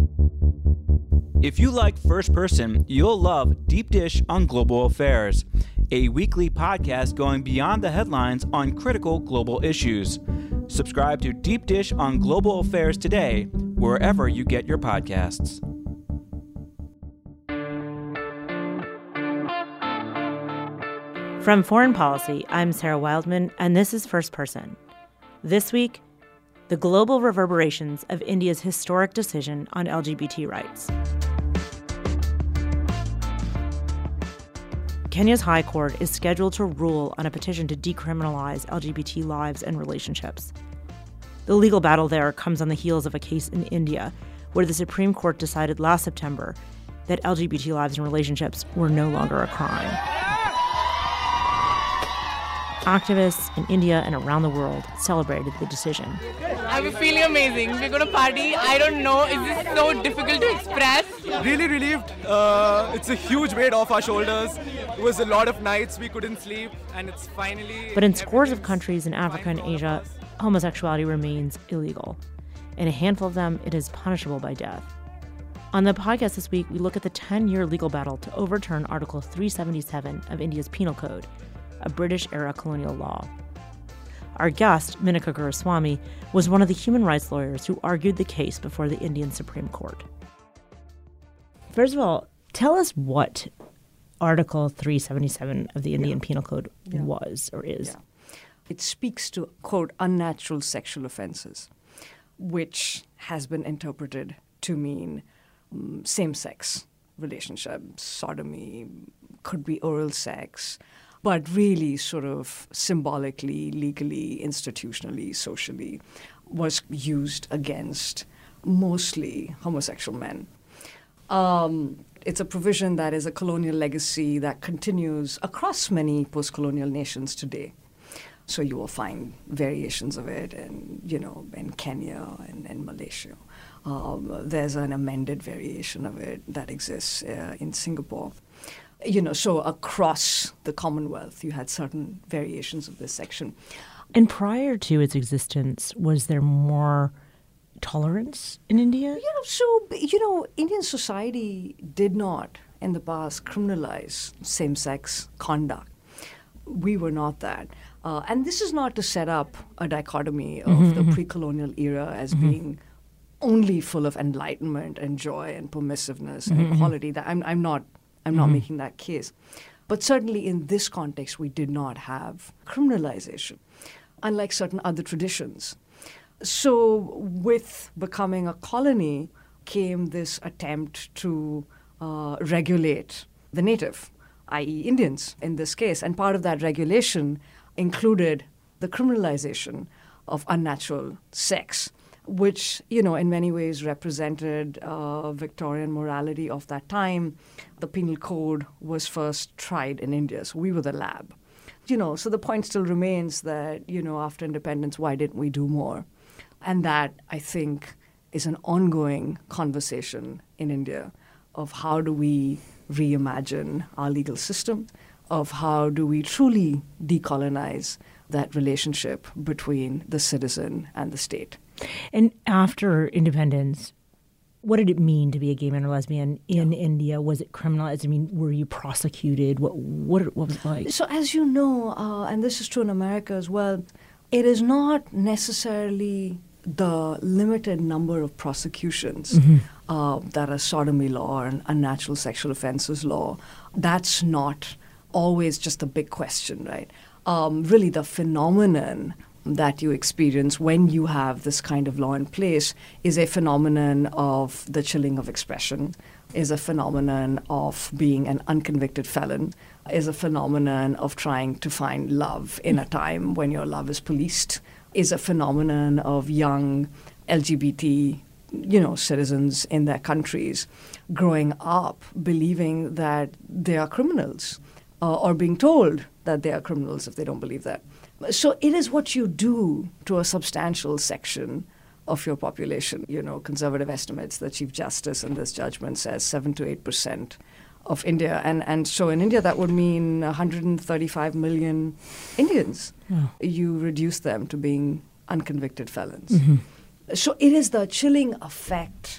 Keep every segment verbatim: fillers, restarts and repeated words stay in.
If you like First Person, you'll love Deep Dish on Global Affairs, a weekly podcast going beyond the headlines on critical global issues. Subscribe to Deep Dish on Global Affairs today, wherever you get your podcasts. From Foreign Policy, I'm Sarah Wildman, and this is First Person. This week, the global reverberations of India's historic decision on L G B T rights. Kenya's High Court is scheduled to rule on a petition to decriminalize L G B T lives and relationships. The legal battle there comes on the heels of a case in India where the Supreme Court decided last September that L G B T lives and relationships were no longer a crime. Activists in India and around the world celebrated the decision. I'm feeling amazing. We're going to party. I don't know. Is this so difficult to express? Really relieved. Uh, it's a huge weight off our shoulders. It was a lot of nights we couldn't sleep, and it's finally... But in scores of countries in Africa and Asia, homosexuality remains illegal. In a handful of them, it is punishable by death. On the podcast this week, we look at the ten-year legal battle to overturn Article three seventy-seven of India's Penal Code, a British-era colonial law. Our guest, Minika Guruswamy, was one of the human rights lawyers who argued the case before the Indian Supreme Court. First of all, tell us what Article three seventy-seven of the Indian yeah. Penal Code yeah. was or is. Yeah. It speaks to, quote, unnatural sexual offenses, which has been interpreted to mean um, same-sex relationships, sodomy, could be oral sex, but really sort of symbolically, legally, institutionally, socially, was used against mostly homosexual men. Um, it's a provision that is a colonial legacy that continues across many post-colonial nations today. So you will find variations of it in, you know, in Kenya and in Malaysia. Um, there's an amended variation of it that exists uh, in Singapore. You know, so across the Commonwealth, you had certain variations of this section. And prior to its existence, was there more tolerance in India? Yeah, so, you know, Indian society did not, in the past, criminalize same-sex conduct. We were not that. Uh, and this is not to set up a dichotomy of mm-hmm, the mm-hmm. pre-colonial era as mm-hmm. being only full of enlightenment and joy and permissiveness and mm-hmm. equality. That I'm, I'm not... I'm not mm-hmm. making that case. But certainly in this context, we did not have criminalization, unlike certain other traditions. So with becoming a colony came this attempt to uh, regulate the native, that is Indians in this case. And part of that regulation included the criminalization of unnatural sex, which, you know, in many ways represented uh, Victorian morality of that time. The penal code was first tried in India, so we were the lab. You know, so the point still remains that, you know, after independence, why didn't we do more? And that, I think, is an ongoing conversation in India of how do we reimagine our legal system, of how do we truly decolonize that relationship between the citizen and the state. And after independence, what did it mean to be a gay man or lesbian in yeah. India? Was it criminalized? I mean, were you prosecuted? What what, what was it like? So as you know, uh, and this is true in America as well, it is not necessarily the limited number of prosecutions mm-hmm. uh, that a sodomy law and unnatural sexual offenses law. That's not always just a big question, right? Um, really, the phenomenon that you experience when you have this kind of law in place is a phenomenon of the chilling of expression, is a phenomenon of being an unconvicted felon, is a phenomenon of trying to find love in a time when your love is policed, is a phenomenon of young L G B T, you know, citizens in their countries growing up believing that they are criminals uh, or being told that they are criminals if they don't believe that. So it is what you do to a substantial section of your population. You know, conservative estimates, the Chief Justice in this judgment says seven to eight percent of India. And, and so in India, that would mean one hundred thirty-five million Indians. Yeah. You reduce them to being unconvicted felons. Mm-hmm. So it is the chilling effect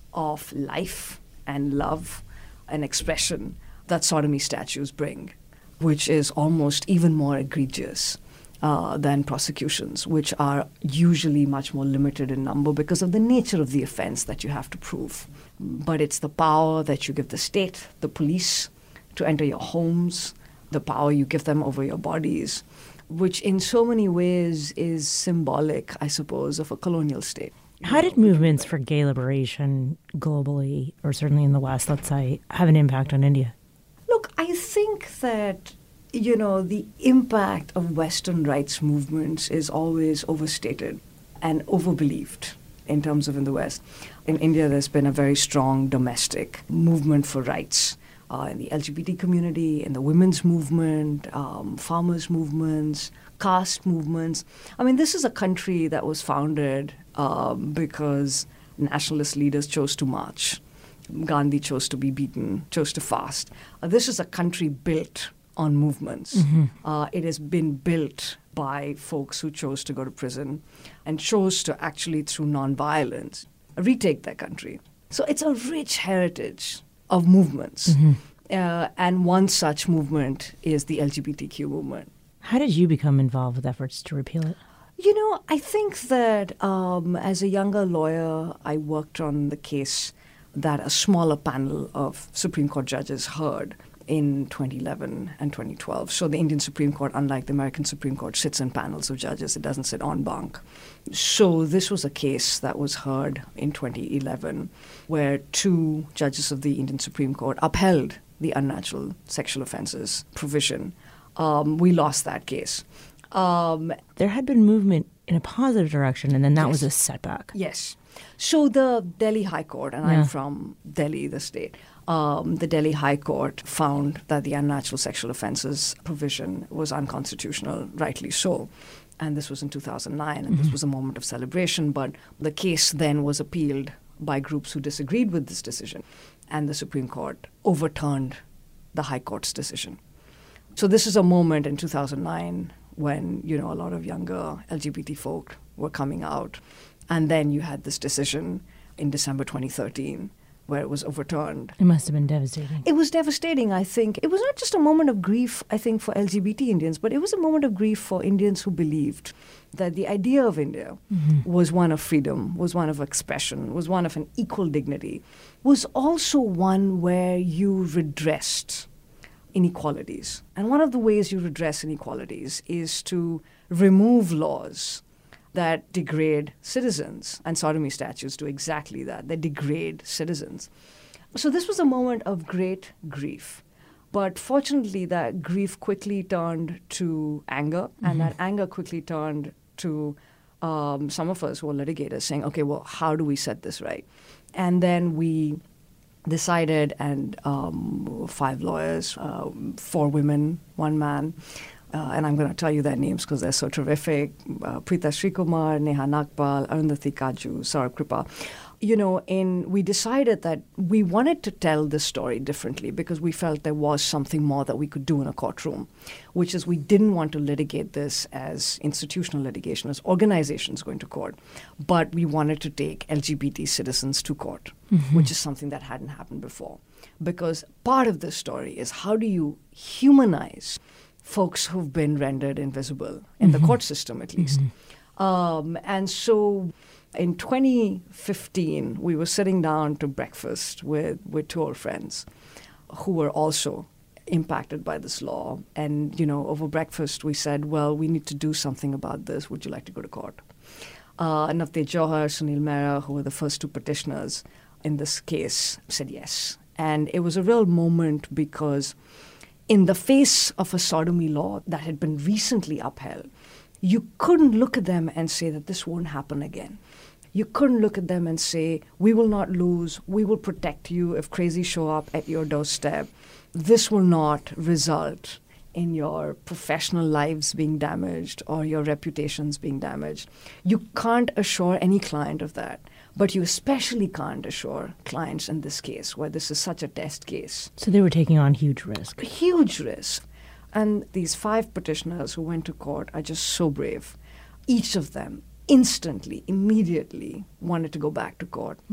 of life and love and expression that sodomy statues bring, which is almost even more egregious uh, than prosecutions, which are usually much more limited in number because of the nature of the offense that you have to prove. But it's the power that you give the state, the police, to enter your homes, the power you give them over your bodies, which in so many ways is symbolic, I suppose, of a colonial state. How did movements for gay liberation globally, or certainly in the West, let's say, have an impact on India? Look, I think that, you know, the impact of Western rights movements is always overstated and overbelieved in terms of in the West. In India, there's been a very strong domestic movement for rights. Uh, in the L G B T community, in the women's movement, um, farmers' movements, caste movements. I mean, this is a country that was founded um, because nationalist leaders chose to march. Gandhi chose to be beaten, chose to fast. Uh, this is a country built on movements. Mm-hmm. Uh, it has been built by folks who chose to go to prison and chose to actually, through nonviolence, retake their country. So it's a rich heritage of movements. Mm-hmm. Uh, and one such movement is the L G B T Q movement. How did you become involved with efforts to repeal it? You know, I think that um, as a younger lawyer, I worked on the case that a smaller panel of Supreme Court judges heard in twenty eleven and twenty twelve. So the Indian Supreme Court, unlike the American Supreme Court, sits in panels of judges. It doesn't sit en banc. So this was a case that was heard in twenty eleven where two judges of the Indian Supreme Court upheld the unnatural sexual offences provision. Um, we lost that case. Um, there had been movement in a positive direction, and then that yes. was a setback. Yes. So the Delhi High Court, and yeah. I'm from Delhi, the state, um, the Delhi High Court found that the unnatural sexual offences provision was unconstitutional, rightly so. And this was in two thousand nine, and mm-hmm. this was a moment of celebration. But the case then was appealed by groups who disagreed with this decision, and the Supreme Court overturned the High Court's decision. So this is a moment in two thousand nine when, you know, a lot of younger L G B T folk were coming out. And then you had this decision in December twenty thirteen where it was overturned. It must have been devastating. It was devastating, I think. It was not just a moment of grief, I think, for L G B T Indians, but it was a moment of grief for Indians who believed that the idea of India mm-hmm. was one of freedom, was one of expression, was one of an equal dignity, was also one where you redressed inequalities. And one of the ways you redress inequalities is to remove laws that degrade citizens. And sodomy statutes do exactly that. They degrade citizens. So this was a moment of great grief. But fortunately, that grief quickly turned to anger, mm-hmm. and that anger quickly turned to um, some of us who are litigators saying, okay, well, how do we set this right? And then we decided, and um, five lawyers, uh, four women, one man, Uh, and I'm going to tell you their names because they're so terrific. Uh, Preeta Srikumar, Neha Nagpal, Arundhati Kaju, Saurabh Kripa. You know, in, we decided that we wanted to tell this story differently because we felt there was something more that we could do in a courtroom, which is we didn't want to litigate this as institutional litigation, as organizations going to court, but we wanted to take L G B T citizens to court, mm-hmm. which is something that hadn't happened before. Because part of this story is how do you humanize folks who've been rendered invisible in mm-hmm. the court system, at least. Mm-hmm. Um, and so in twenty fifteen, we were sitting down to breakfast with, with two old friends who were also impacted by this law. And, you know, over breakfast, we said, well, we need to do something about this. Would you like to go to court? Uh, Navteej Johar, Sunil Mehra, who were the first two petitioners in this case, said yes. And it was a real moment because in the face of a sodomy law that had been recently upheld, you couldn't look at them and say that this won't happen again. You couldn't look at them and say, we will not lose, we will protect you if crazy show up at your doorstep. This will not result in your professional lives being damaged or your reputations being damaged. You can't assure any client of that. But you especially can't assure clients in this case, where this is such a test case. So they were taking on huge risk. Huge risk. And these five petitioners who went to court are just so brave. Each of them instantly, immediately wanted to go back to court. Mm.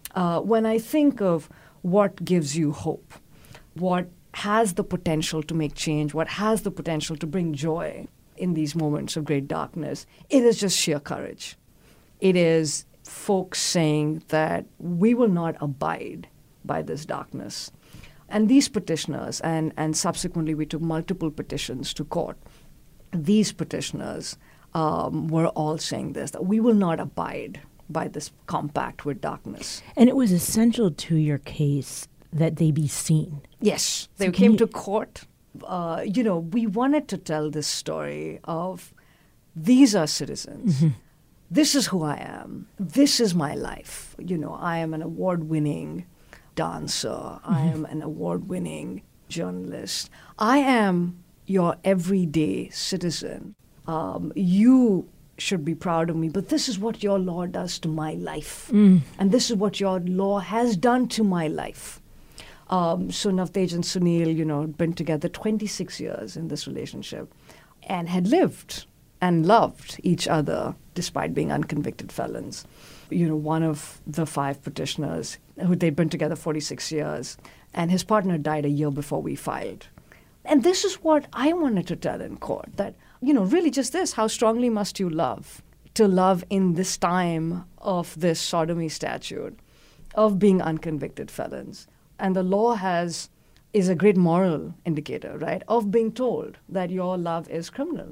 Uh, when I think of what gives you hope, what has the potential to make change, what has the potential to bring joy in these moments of great darkness, it is just sheer courage. It is folks saying that we will not abide by this darkness. And these petitioners, and, and subsequently we took multiple petitions to court, these petitioners um, were all saying this, that we will not abide by this compact with darkness. And it was essential to your case that they be seen. Yes, they So came can you- to court. Uh, you know, we wanted to tell this story of these are citizens. Mm-hmm. This is who I am. This is my life. You know, I am an award-winning dancer. Mm-hmm. I am an award-winning journalist. I am your everyday citizen. Um, you should be proud of me, but this is what your law does to my life. Mm. And this is what your law has done to my life. Um, so Navtej and Sunil, you know, had been together twenty-six years in this relationship and had lived and loved each other despite being unconvicted felons. You know, one of the five petitioners, who they'd been together forty-six years, and his partner died a year before we filed. And this is what I wanted to tell in court, that, you know, really just this, how strongly must you love to love in this time of this sodomy statute, of being unconvicted felons. And the law has is a great moral indicator, right, of being told that your love is criminal.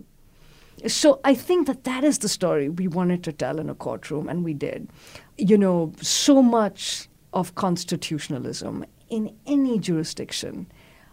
So I think that that is the story we wanted to tell in a courtroom, and we did. You know, so much of constitutionalism in any jurisdiction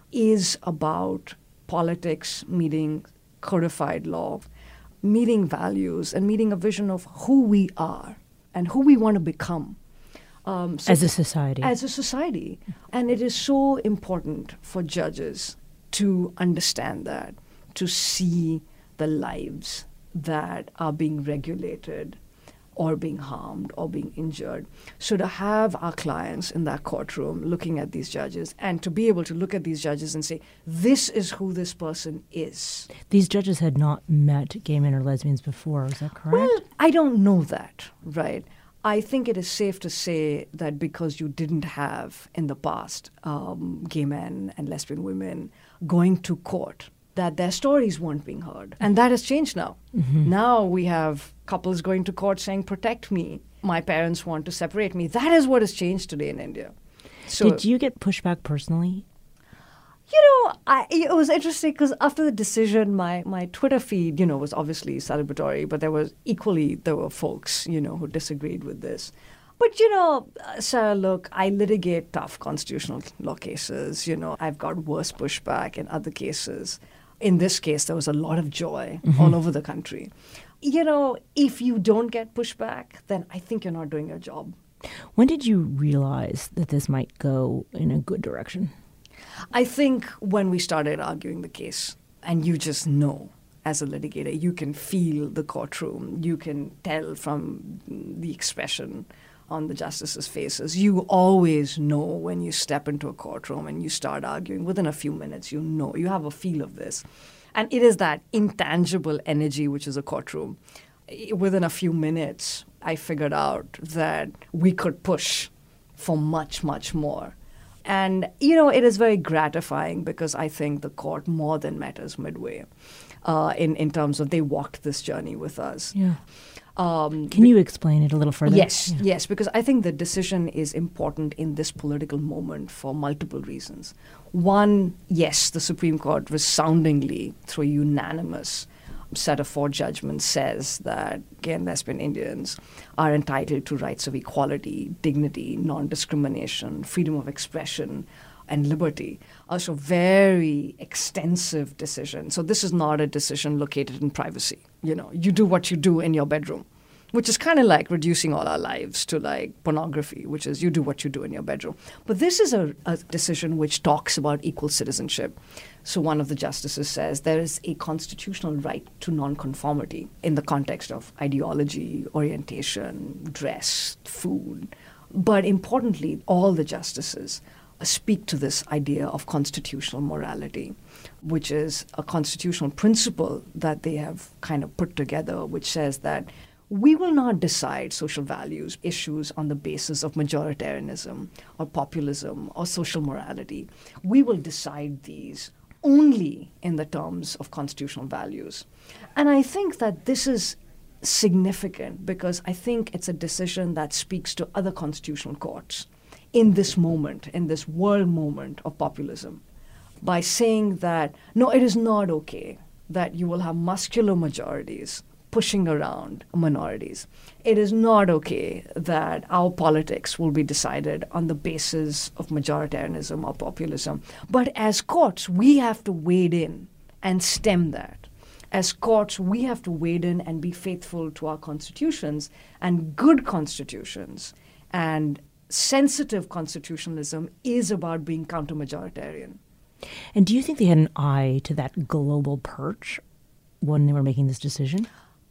is about politics meeting codified law, meeting values, and meeting a vision of who we are and who we want to become. Um, so As a society. As a society. And it is so important for judges to understand that, to see the lives that are being regulated or being harmed or being injured. So to have our clients in that courtroom looking at these judges and to be able to look at these judges and say, this is who this person is. These judges had not met gay men or lesbians before, is that correct? Well, I don't know that, right? I think it is safe to say that because you didn't have in the past um, gay men and lesbian women going to court, that their stories weren't being heard. And that has changed now. Mm-hmm. Now we have couples going to court saying, protect me. My parents want to separate me. That is what has changed today in India. So, Did you get pushback personally? You know, I, it was interesting because after the decision, my, my Twitter feed, you know, was obviously celebratory, but there was equally, there were folks, you know, who disagreed with this. But, you know, uh, Sarah, look, I litigate tough constitutional law cases. You know, I've got worse pushback in other cases. In this case, there was a lot of joy mm-hmm. all over the country. You know, if you don't get pushback, then I think you're not doing your job. When did you realize that this might go in a good direction? I think when we started arguing the case, and you just know, as a litigator, you can feel the courtroom, you can tell from the expression on the justices' faces. You always know when you step into a courtroom and you start arguing. Within a few minutes, you know, you have a feel of this. And it is that intangible energy which is a courtroom. Within a few minutes, I figured out that we could push for much, much more. And, you know, it is very gratifying because I think the court more than met us midway uh, in, in terms of they walked this journey with us. Yeah. Um, Can you explain it a little further? Yes, Yeah. yes, because I think the decision is important in this political moment for multiple reasons. One, yes, the Supreme Court resoundingly, through a unanimous set of four judgments, says that gay and lesbian Indians are entitled to rights of equality, dignity, non-discrimination, freedom of expression, and liberty. Also, very extensive decision. So this is not a decision located in privacy. You know, you do what you do in your bedroom, which is kind of like reducing all our lives to like pornography, which is you do what you do in your bedroom. But this is a, a decision which talks about equal citizenship. So one of the justices says there is a constitutional right to nonconformity in the context of ideology, orientation, dress, food. But importantly, all the justices speak to this idea of constitutional morality, which is a constitutional principle that they have kind of put together, which says that we will not decide social values issues on the basis of majoritarianism or populism or social morality. We will decide these only in the terms of constitutional values. And I think that this is significant because I think it's a decision that speaks to other constitutional courts in this moment, in this world moment of populism, by saying that, no, it is not okay that you will have muscular majorities pushing around minorities. It is not okay that our politics will be decided on the basis of majoritarianism or populism. But as courts, we have to wade in and stem that. As courts, we have to wade in and be faithful to our constitutions, and good constitutions and sensitive constitutionalism is about being counter-majoritarian. And do you think they had an eye to that global perch when they were making this decision?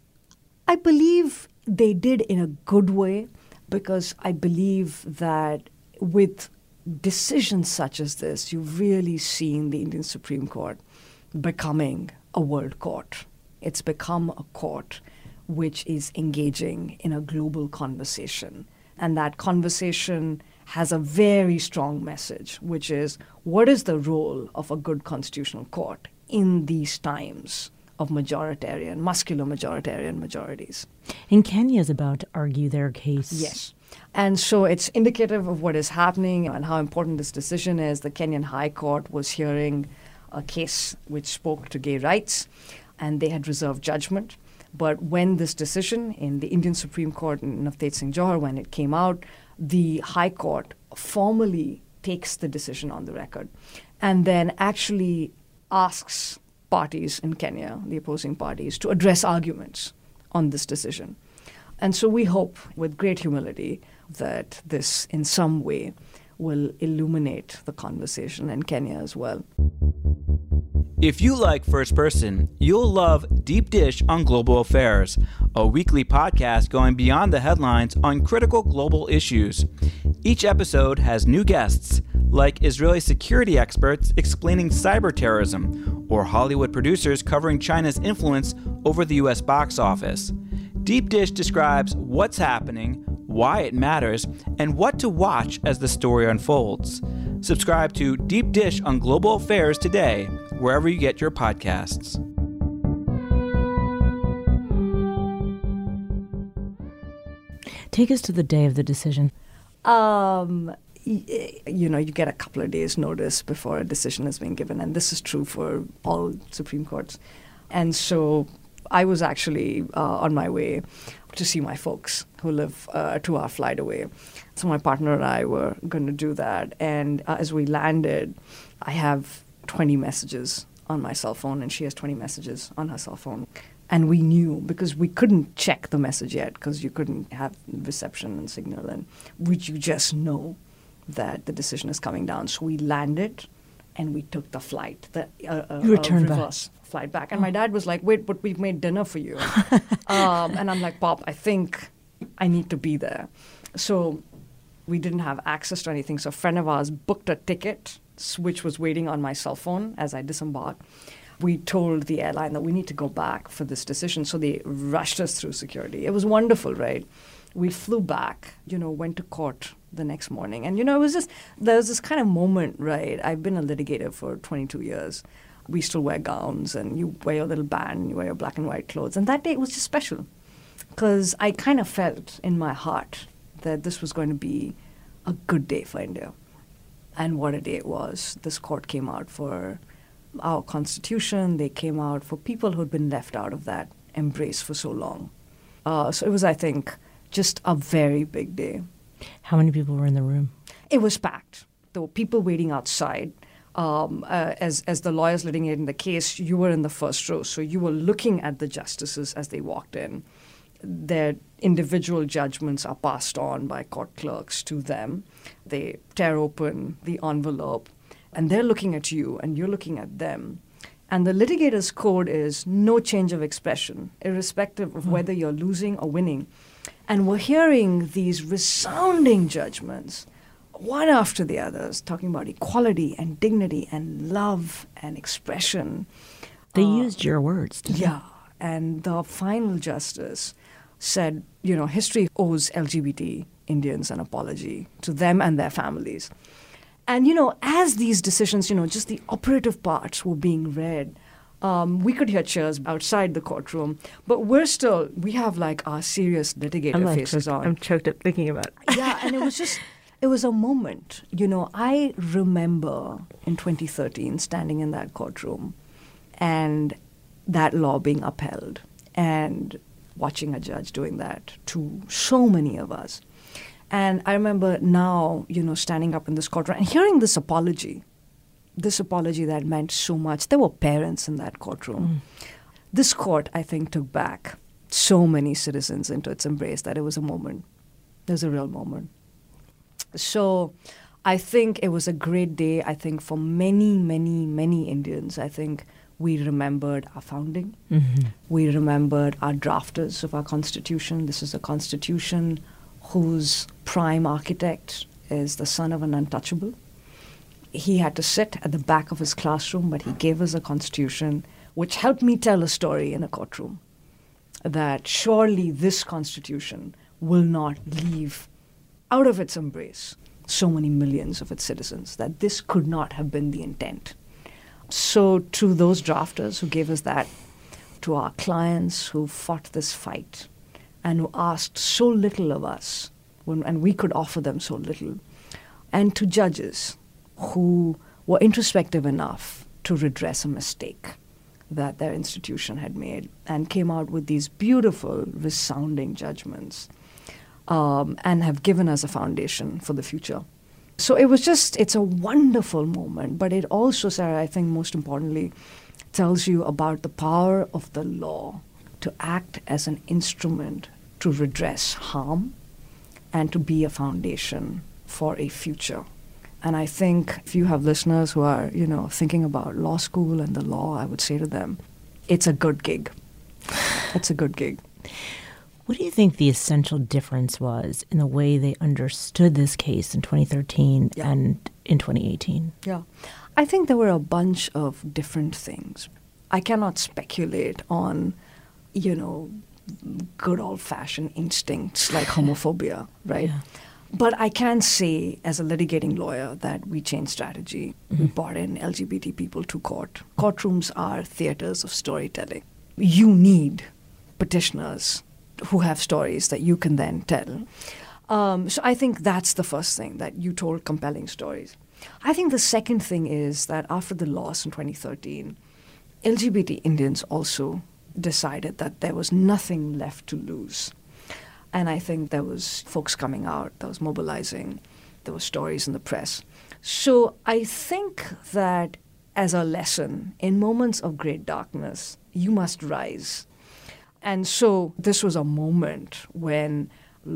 I believe they did in a good way, because I believe that with decisions such as this, you've really seen the Indian Supreme Court becoming a world court. It's become a court which is engaging in a global conversation. And that conversation has a very strong message, which is, what is the role of a good constitutional court in these times of majoritarian, muscular majoritarian majorities? And Kenya is about to argue their case. Yes. And so it's indicative of what is happening and how important this decision is. The Kenyan High Court was hearing a case which spoke to gay rights, and they had reserved judgment. But when this decision in the Indian Supreme Court in Navtej Singh Johar, when it came out, the High Court formally takes the decision on the record and then actually asks parties in Kenya, the opposing parties, to address arguments on this decision. And so we hope, with great humility, that this in some way will illuminate the conversation in Kenya as well. If you like First Person, you'll love Deep Dish on Global Affairs, a weekly podcast going beyond the headlines on critical global issues. Each episode has new guests, like Israeli security experts explaining cyber terrorism, or Hollywood producers covering China's influence over the U S box office. Deep Dish describes what's happening, why it matters, and what to watch as the story unfolds. Subscribe to Deep Dish on Global Affairs today, wherever you get your podcasts. Take us to the day of the decision. Um, y- you know, you get a couple of days' notice before a decision is being given, and this is true for all Supreme Courts. And so I was actually uh, on my way to see my folks who live uh, a two-hour flight away. So my partner and I were going to do that. And uh, as we landed, I have twenty messages on my cell phone, and she has twenty messages on her cell phone. And we knew, because we couldn't check the message yet, because you couldn't have reception and signal, and would you just know that the decision is coming down. So we landed, and we took the flight, the uh, uh, you returned uh, reverse back. flight back. And my dad was like, wait, but we've made dinner for you. um, and I'm like, Pop, I think I need to be there. So we didn't have access to anything. So a friend of ours booked a ticket, which was waiting on my cell phone as I disembarked. We told the airline that we need to go back for this decision. So they rushed us through security. It was wonderful, right? We flew back, you know, went to court the next morning. And, you know, it was just, there was this kind of moment, right? I've been a litigator for twenty-two years. We still wear gowns, and you wear your little band, you wear your black and white clothes. And that day was just special, because I kind of felt in my heart that this was going to be a good day for India. And what a day it was. This court came out for our Constitution. They came out for people who had been left out of that embrace for so long. Uh, so it was, I think, just a very big day. How many people were in the room? It was packed. There were people waiting outside. Um, uh, as, as the lawyers litigating the case, you were in the first row. So you were looking at the justices as they walked in. Their individual judgments are passed on by court clerks to them. They tear open the envelope, and they're looking at you, and you're looking at them. And the litigator's code is no change of expression, irrespective of whether you're losing or winning. And we're hearing these resounding judgments, one after the others, talking about equality and dignity and love and expression. They Uh, used your words, didn't Yeah. And the final justice said, you know, history owes L G B T Indians an apology, to them and their families. And, you know, as these decisions, you know, just the operative parts were being read, um, we could hear cheers outside the courtroom. But we're still, we have like our serious litigator I'm like faces choked, on. I'm choked up thinking about it. Yeah, and it was just, it was a moment. You know, I remember in twenty thirteen standing in that courtroom and that law being upheld and watching a judge doing that to so many of us. And I remember now, you know, standing up in this courtroom and hearing this apology, this apology that meant so much. There were parents in that courtroom. Mm. This court, I think, took back so many citizens into its embrace that it was a moment. It was a real moment. So I think it was a great day, I think, for many, many, many Indians. I think we remembered our founding. Mm-hmm. We remembered our drafters of our Constitution. This is a Constitution whose prime architect is the son of an untouchable. He had to sit at the back of his classroom, but he gave us a Constitution which helped me tell a story in a courtroom, that surely this Constitution will not leave out of its embrace so many millions of its citizens, that this could not have been the intent. So to those drafters who gave us that, to our clients who fought this fight and who asked so little of us, when, and we could offer them so little, and to judges who were introspective enough to redress a mistake that their institution had made and came out with these beautiful, resounding judgments, um, and have given us a foundation for the future. So it was just, it's a wonderful moment, but it also, Sarah, I think most importantly, tells you about the power of the law to act as an instrument to redress harm and to be a foundation for a future. And I think if you have listeners who are, you know, thinking about law school and the law, I would say to them, it's a good gig. It's a good gig. What do you think the essential difference was in the way they understood this case in twenty thirteen yeah. and in twenty eighteen? Yeah. I think there were a bunch of different things. I cannot speculate on, you know, good old-fashioned instincts like homophobia, right? Yeah. But I can say, as a litigating lawyer, that we changed strategy. Mm-hmm. We brought in L G B T people to court. Courtrooms are theaters of storytelling. You need petitioners who have stories that you can then tell. Um, so I think that's the first thing, that you told compelling stories. I think the second thing is that after the loss in twenty thirteen, L G B T Indians also decided that there was nothing left to lose. And I think there was folks coming out, there was mobilizing, there were stories in the press. So I think that as a lesson, in moments of great darkness, you must rise. And so this was a moment when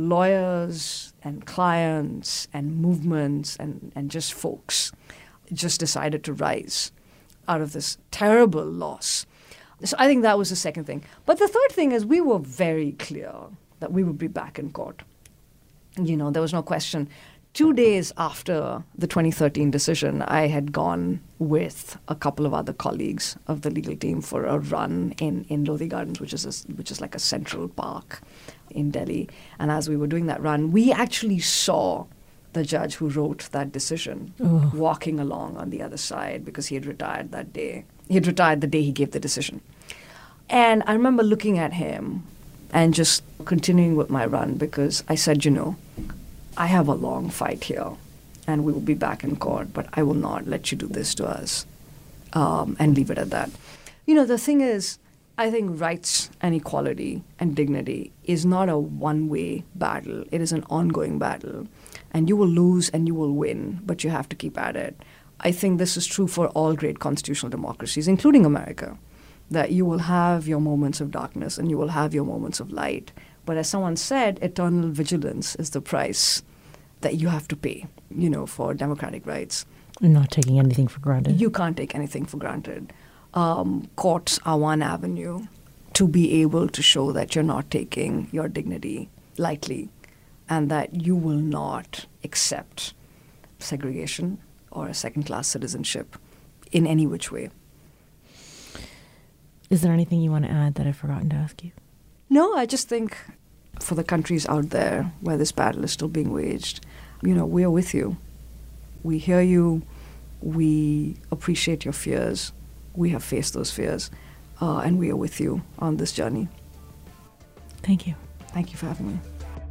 lawyers and clients and movements and, and just folks just decided to rise out of this terrible loss. So I think that was the second thing. But the third thing is we were very clear that we would be back in court. You know, there was no question. Two days after the twenty thirteen decision, I had gone with a couple of other colleagues of the legal team for a run in, in Lodi Gardens, which is a, which is like a central park in Delhi. And as we were doing that run, we actually saw the judge who wrote that decision oh. walking along on the other side because he had retired that day. He had retired the day he gave the decision. And I remember looking at him and just continuing with my run because I said, you know, I have a long fight here and we will be back in court, but I will not let you do this to us, um, and leave it at that. You know, the thing is, I think rights and equality and dignity is not a one-way battle. It is an ongoing battle. And you will lose and you will win, but you have to keep at it. I think this is true for all great constitutional democracies, including America, that you will have your moments of darkness and you will have your moments of light. But as someone said, eternal vigilance is the price that you have to pay, you know, for democratic rights. Not taking anything for granted. You can't take anything for granted. Um, courts are one avenue to be able to show that you're not taking your dignity lightly and that you will not accept segregation or a second-class citizenship in any which way. Is there anything you want to add that I've forgotten to ask you? No, I just think for the countries out there where this battle is still being waged, you know, we are with you. We hear you. We appreciate your fears. We have faced those fears. Uh, and we are with you on this journey. Thank you. Thank you for having me.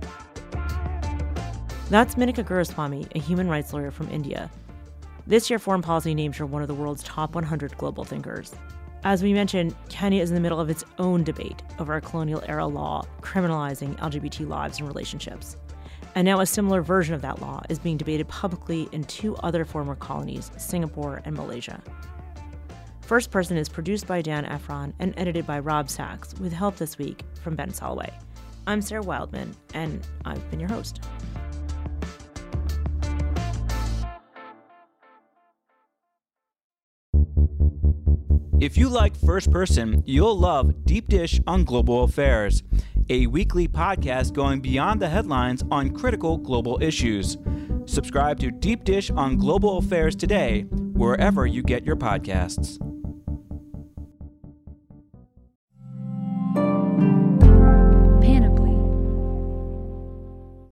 That's Minika Guruswamy, a human rights lawyer from India. This year, Foreign Policy named her one of the world's top one hundred global thinkers. As we mentioned, Kenya is in the middle of its own debate over a colonial-era law criminalizing L G B T lives and relationships. And now a similar version of that law is being debated publicly in two other former colonies, Singapore and Malaysia. First Person is produced by Dan Efron and edited by Rob Sachs, with help this week from Ben Soloway. I'm Sarah Wildman, and I've been your host. If you like First Person, you'll love Deep Dish on Global Affairs, a weekly podcast going beyond the headlines on critical global issues. Subscribe to Deep Dish on Global Affairs today, wherever you get your podcasts.